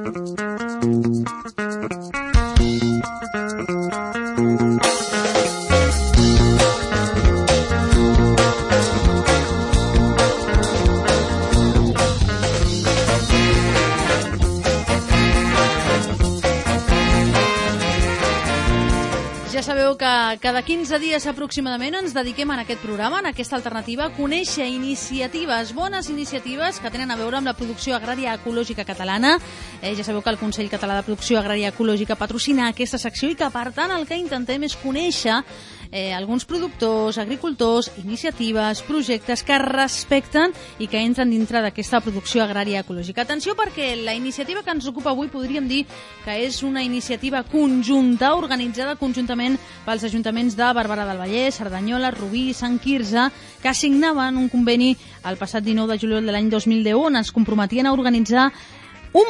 Ja sabeu que cada 15 dies aproximadament ens dediquem en aquest programa, en aquesta alternativa, a conèixer iniciatives, bones iniciatives que tenen a veure amb la producció agrària ecològica catalana. Ja sabeu que el Consell Català de Producció Agrària Ecològica patrocina aquesta secció i que, per tant, el que intentem és conèixer alguns productors, agricultors, iniciatives, projectes que respecten i que entren dintre d'aquesta producció agrària ecològica. Atenció, perquè la iniciativa que ens ocupa avui podríem dir que és una iniciativa conjunta, organitzada conjuntament pels ajuntaments de Barberà del Vallès, Cerdanyola, Rubí i Sant Quirze, que signaven un conveni el passat 19 de juliol de l'any 2010 on es comprometien a organitzar un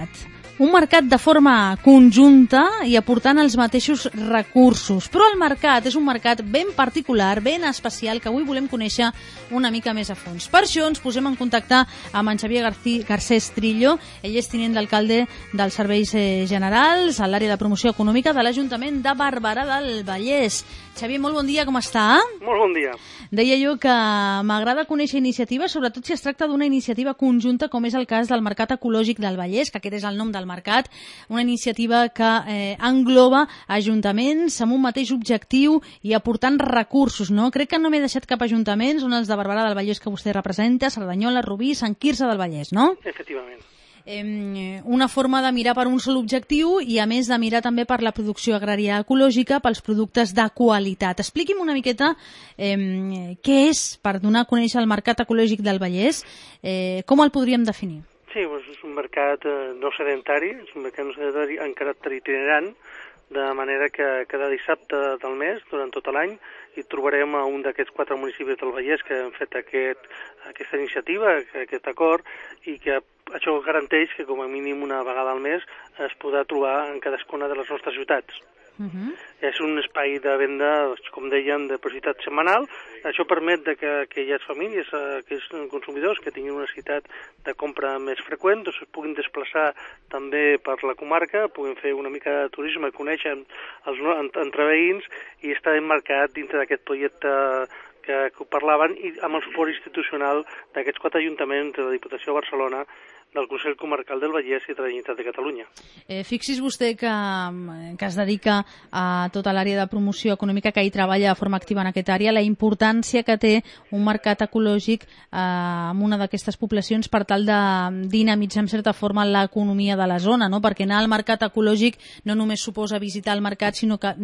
mercat de forma conjunta i aportant els mateixos recursos. Però el mercat és un mercat ben particular, ben especial, que avui volem conèixer una mica més a fons. Per això ens posem en contacte amb en Xavier Garcés Trillo. Ell és tinent d'alcalde dels Serveis Generals a l'àrea de promoció econòmica de l'Ajuntament de Barberà del Vallès. Xavier, molt bon dia, com està? Molt bon dia. Deia jo que m'agrada conèixer iniciatives, sobretot si es tracta d'una iniciativa conjunta, com és el cas del Mercat Ecològic del Vallès, que aquest és el nom del mercat, una iniciativa que engloba ajuntaments amb un mateix objectiu i aportant recursos, no? Crec que no m'he deixat cap ajuntament, són els de Barberà del Vallès que vostè representa, Cerdanyola, Rubí, Sant Quirze del Vallès, no? Efectivament. Una forma de mirar per un sol objectiu i, a més, de mirar també per la producció agrària ecològica, pels productes de qualitat. Expliqui'm una miqueta què és, per donar a conèixer el Mercat Ecològic del Vallès, com el podríem definir? Sí, doncs és un mercat no sedentari, és un mercat no sedentari en caràcter itinerant, de manera que cada dissabte del mes, durant tot l'any, hi trobarem a un d'aquests 4 municipis del Vallès que han fet aquesta iniciativa, aquest acord, i que això garanteix que com a mínim una vegada al mes es podrà trobar en cadascuna de les nostres ciutats. És un espai de venda, com dèiem, de possibilitat setmanal. Això permet que aquelles famílies, aquells consumidors que tinguin una necessitat de compra més freqüent, doncs es puguin desplaçar també per la comarca, puguin fer una mica de turisme, conèixer entre veïns i estar emmarcat dintre d'aquest projecte que parlaven, i amb el suport institucional d'aquests 4 ajuntaments de la Diputació de Barcelona, del Consell Comarcal del Vallès i de la Generalitat de Catalunya. Fixi's vostè que es dedica a tota l'àrea de promoció econòmica, que hi treballa de forma activa en aquesta àrea, la importància que té un mercat ecològic en una d'aquestes poblacions per tal de dinamitzar en certa forma l'economia de la zona, no? Perquè anar al mercat ecològic no només suposa visitar el mercat, sinó que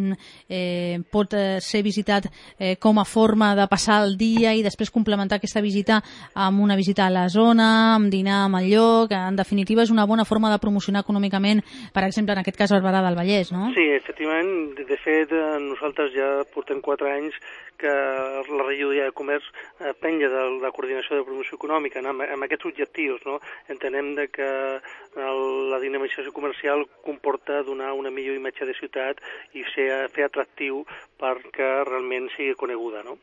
pot ser visitat com a forma de passar el dia i després complementar aquesta visita amb una visita a la zona, amb dinar amb el lloc, que en definitiva és una bona forma de promocionar econòmicament, per exemple, en aquest cas Barberà del Vallès, no? Sí, efectivament. De fet, nosaltres ja portem 4 anys que la regidoria de comerç penja de la coordinació de promoció econòmica amb aquests objectius, no? Entenem que la dinamització comercial comporta donar una millor imatge de ciutat i fer atractiu perquè realment sigui coneguda, no?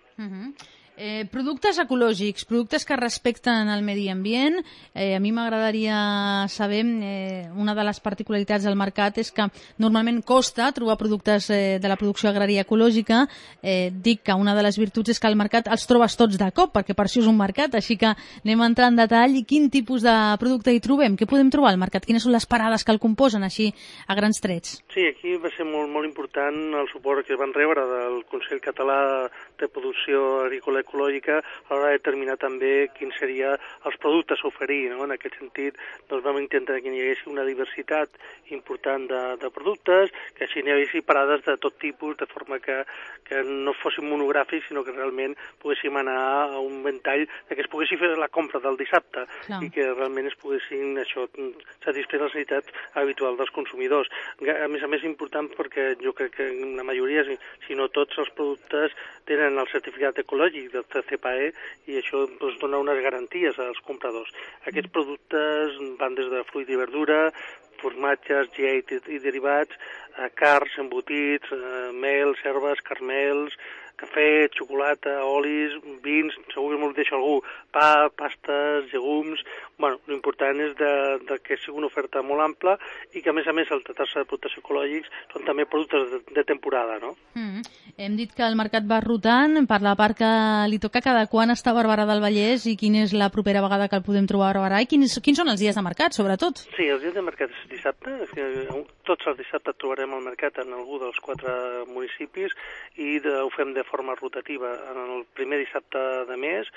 Productes ecològics, productes que respecten el medi ambient. A mi m'agradaria saber, una de les particularitats del mercat és que normalment costa trobar productes de la producció agrària ecològica. Dic que una de les virtuts és que al mercat els trobes tots de cop, perquè per això és un mercat, així que anem a entrar en detall. I quin tipus de producte hi trobem? Què podem trobar al mercat? Quines són les parades que el composen, així, a grans trets? Sí, aquí va ser molt important el suport que van rebre del Consell Català de Producció Agrícola Ecològica a l'hora de determinar també quins serien els productes a oferir, no? En aquest sentit, doncs vam intentar que hi hagués una diversitat important de productes, que així n'hi hagués parades de tot tipus, de forma que no fossin monogràfics, sinó que realment poguéssim anar a un ventall que es poguessin fer la compra del dissabte. Clar. I que realment es poguessin satisfer les necessitats habituals dels consumidors. A més, important perquè jo crec que la majoria, si no tots els productes, tenen el certificat ecològic del CPAE i això doncs, dona unes garanties als compradors. Aquests productes van des de fruit i verdura, formatges, llet i derivats, carns, embotits, mel, herbes, carmels, cafè, xocolata, olis, vins, segur que m'ho deixa algú, pa, pastes, llegums... Bueno, l'important és que sigui una oferta molt ampla i que, a més, el tractar-se de productes ecològics són també productes de temporada, no? Hem dit que el mercat va rotant. Per la part que li toca, cada quan està a Barberà del Vallès i quina és la propera vegada que el podem trobar a Barberà i quins són els dies de mercat, sobretot? Sí, els dies de mercat és dissabte. Tots els dissabtes trobarem el mercat en algú dels 4 municipis i ho fem de forma rotativa. En el primer dissabte de mes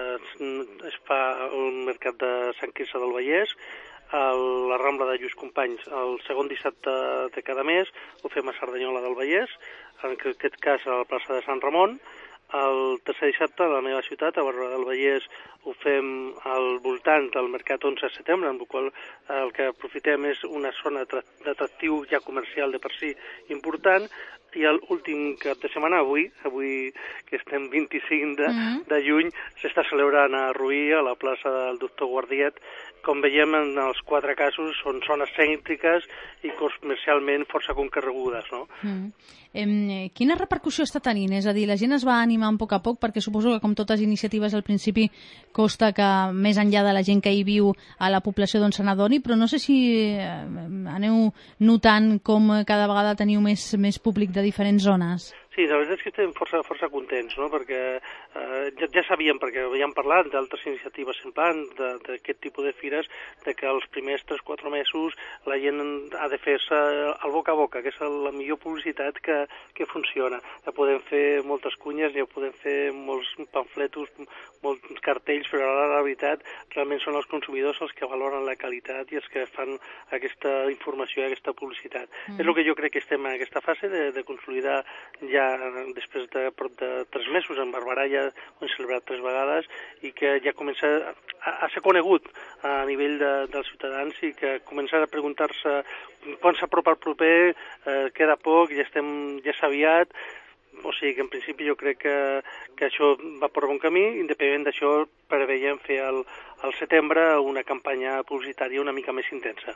es fa el mercat de Sant Quirze del Vallès, a la Rambla de Lluís Companys. El segon dissabte de cada mes ho fem a Cerdanyola del Vallès, en aquest cas a la plaça de Sant Ramon. El tercer dissabte a la meva ciutat, a Barberà del Vallès, ho fem al voltant del mercat 11 de setembre, amb el qual el que aprofitem és una zona d'atractiu ja comercial de per si important, i l'últim cap de setmana, avui que estem 25 de juny, s'està celebrant a Ruí, a la plaça del Doctor Guardiet. Com veiem, en els 4 casos són zones cèntriques i comercialment força concorregudes, no? Quina repercussió està tenint? És a dir, la gent es va animant a poc, perquè suposo que, com totes iniciatives, al principi costa que, més enllà de la gent que hi viu, a la població se n'adoni, però no sé si aneu notant com cada vegada teniu més públic de diferents zones. Sí, la veritat és que estem força contents, no? Perquè ja sabíem, perquè havíem parlat d'altres iniciatives semblants, d'aquest tipus de fires, de que els primers 3-4 mesos la gent ha de fer-se el boca a boca, que és la millor publicitat que funciona. Ja podem fer moltes cunyes, ja podem fer molts pamfletos, molts cartells, però ara la veritat realment són els consumidors els que valoren la qualitat i els que fan aquesta informació i aquesta publicitat. És el que jo crec que estem en aquesta fase de consolidar ja després de prop de 3 mesos. En Barberà ja ho hem celebrat 3 vegades i que ja comença a ser conegut a nivell dels ciutadans i que comença a preguntar-se quan s'apropa el proper, queda poc, ja és aviat. O sigui que en principi jo crec que això va per bon camí. Independentment d'això, preveiem fer al setembre una campanya publicitària una mica més intensa.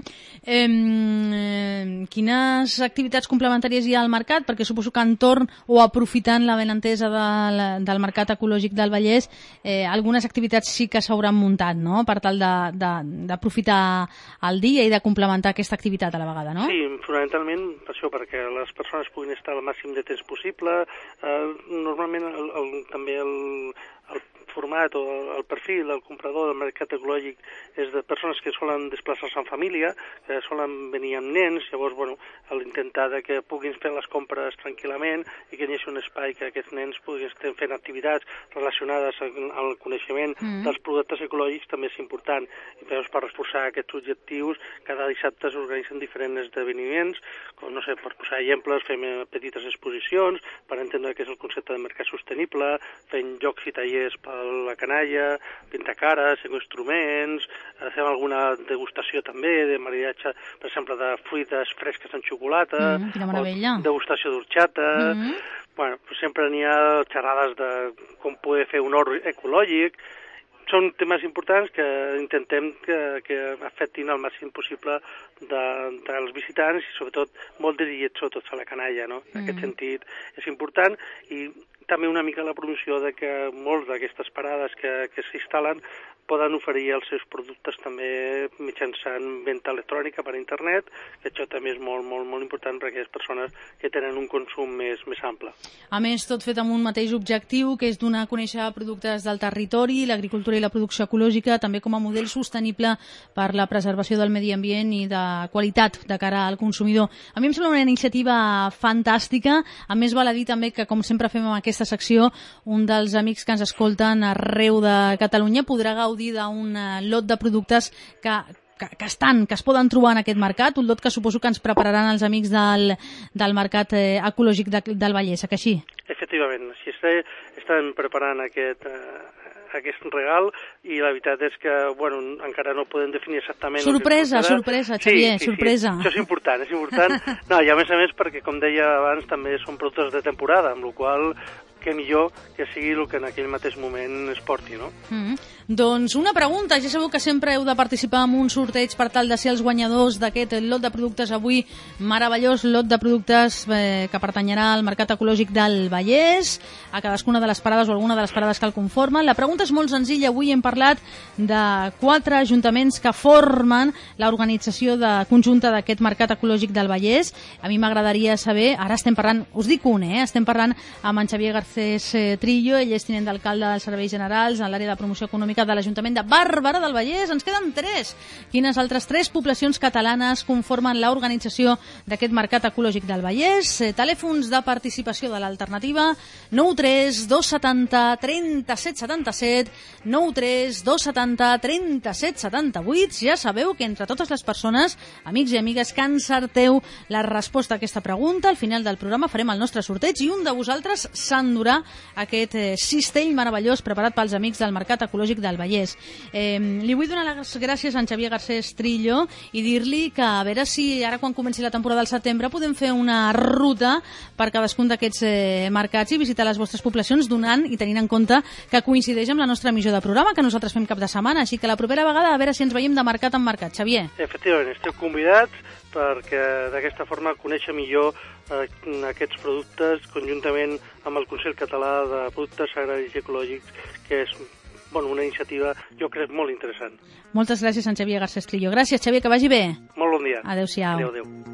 Quines activitats complementàries hi ha al mercat? Perquè suposo que entorn o aprofitant la benentesa del mercat ecològic del Vallès, algunes activitats sí que s'hauran muntat, no?, per tal d'aprofitar el dia i de complementar aquesta activitat a la vegada, no? Sí, fonamentalment per això, perquè les persones puguin estar el màxim de temps possible. Normalment també el format o el perfil del comprador del mercat ecològic és de persones que solen desplaçar-se en família, que solen venir amb nens. Llavors, l'intentar que puguin fer les compres tranquil·lament i que hi hagi un espai que aquests nens puguin estar fent activitats relacionades al coneixement dels productes ecològics també és important. I per reforçar aquests objectius, cada dissabte s'organitzen diferents esdeveniments, com, no sé, per posar exemples, fem petites exposicions per entendre què és el concepte de mercat sostenible, fent jocs i tallers per la canalla, pintar cares, instruments, fem alguna degustació també de maridatge, per exemple, de fruites fresques en xocolata, o degustació d'orxata. Sempre n'hi ha xerrades de com poder fer un hort ecològic. Són temes importants que intentem que afectin al màxim possible dels visitants i sobretot molt dirigits sobretot a la canalla, no? En aquest sentit és important, i també una mica la promoció de que molts d'aquestes parades que s'instal·len poden oferir els seus productes també mitjançant venda electrònica per internet, que això també és molt, molt, molt important per a aquelles persones que tenen un consum més ample. A més, tot fet amb un mateix objectiu, que és donar a conèixer productes del territori, l'agricultura i la producció ecològica, també com a model sostenible per la preservació del medi ambient i de qualitat de cara al consumidor. A mi em sembla una iniciativa fantàstica. A més, val a dir també que, com sempre fem en aquesta secció, un dels amics que ens escolten arreu de Catalunya podrà gaudir d'un lot de productes que es poden trobar en aquest mercat, un lot que suposo que ens prepararan els amics del mercat ecològic del Vallès, que així? Efectivament, així estan preparant aquest regal, i la veritat és que, encara no podem definir exactament... Sorpresa, Xavier, sorpresa. Sí, això és important. No, i a més perquè, com deia abans, també són productes de temporada, amb la qual què millor que sigui el que en aquell mateix moment es porti, no? Doncs una pregunta, ja sabeu que sempre heu de participar en un sorteig per tal de ser els guanyadors d'aquest lot de productes avui, meravellós lot de productes que pertanyerà al Mercat Ecològic del Vallès, a cadascuna de les parades o alguna de les parades que el conformen. La pregunta és molt senzilla, avui hem parlat de 4 ajuntaments que formen l'organització conjunta d'aquest Mercat Ecològic del Vallès. A mi m'agradaria saber, ara estem parlant, us dic estem parlant amb en Xavier Garcés Trillo, ell és tinent d'alcalde dels Serveis Generals en l'àrea de promoció econòmica de l'Ajuntament de Barberà del Vallès. Ens queden 3. Quines altres 3 poblacions catalanes conformen l'organització d'aquest Mercat Ecològic del Vallès? Telèfons de participació de l'alternativa 93 270 37 77, 93 270 37 78. Ja sabeu que entre totes les persones, amics i amigues, que encerteu la resposta a aquesta pregunta, al final del programa farem el nostre sorteig i un de vosaltres s'endurà aquest cistell meravellós preparat pels amics del Mercat Ecològic del Vallès. Li vull donar les gràcies a en Xavier Garcés Trillo i dir-li que a veure si ara quan comenci la temporada del setembre podem fer una ruta per cadascun d'aquests mercats i visitar les vostres poblacions, donant i tenint en compte que coincideix amb la nostra emissió de programa que nosaltres fem cap de setmana, així que la propera vegada a veure si ens veiem de mercat en mercat. Xavier. Efectivament, esteu convidats perquè d'aquesta forma conèixer millor aquests productes conjuntament amb el Consell Català de Productes Agraris i Ecològics, que és una iniciativa, jo crec, molt interessant. Moltes gràcies, en Xavier Garcés Trillo. Gràcies, Xavier, que vagi bé. Molt bon dia. Adéu-siau. Adéu.